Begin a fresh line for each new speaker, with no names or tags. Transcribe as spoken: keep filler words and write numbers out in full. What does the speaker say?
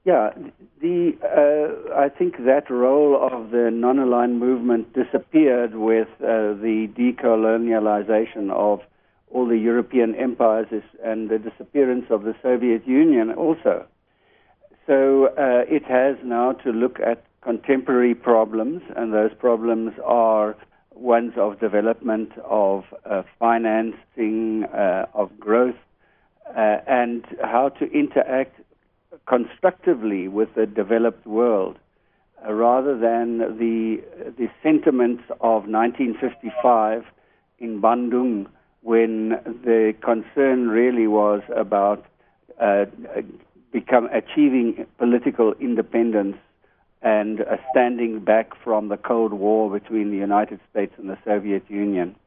Yeah, the uh, I think that role of the non-aligned movement disappeared with uh, the decolonialization of all the European empires and the disappearance of the Soviet Union also. So uh, it has now to look at contemporary problems, and those problems are ones of development, of uh, financing, uh, of growth, uh, and how to interact constructively with the developed world, uh, rather than the the sentiments of nineteen fifty-five in Bandung, when the concern really was about uh, become achieving political independence and uh, standing back from the Cold War between the United States and the Soviet Union.